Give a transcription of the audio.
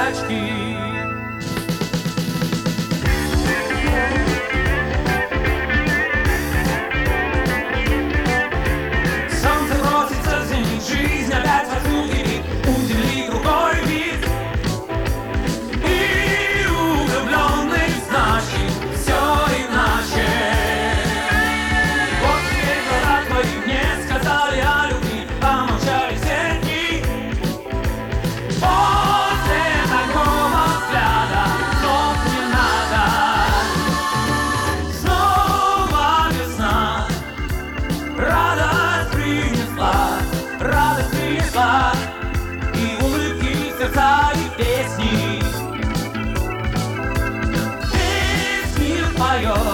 горячки. Солнце бросится в зенит, жизнь опять возбудит, удивит другой вид. И влюбленный значит все иначе. Вот теперь глаза твои мне сказали о любви, помолчали все дни. После такого взгляда слов не надо. Снова весна, радость принесла, и улыбки, сердца, и песни. Весь мир поет.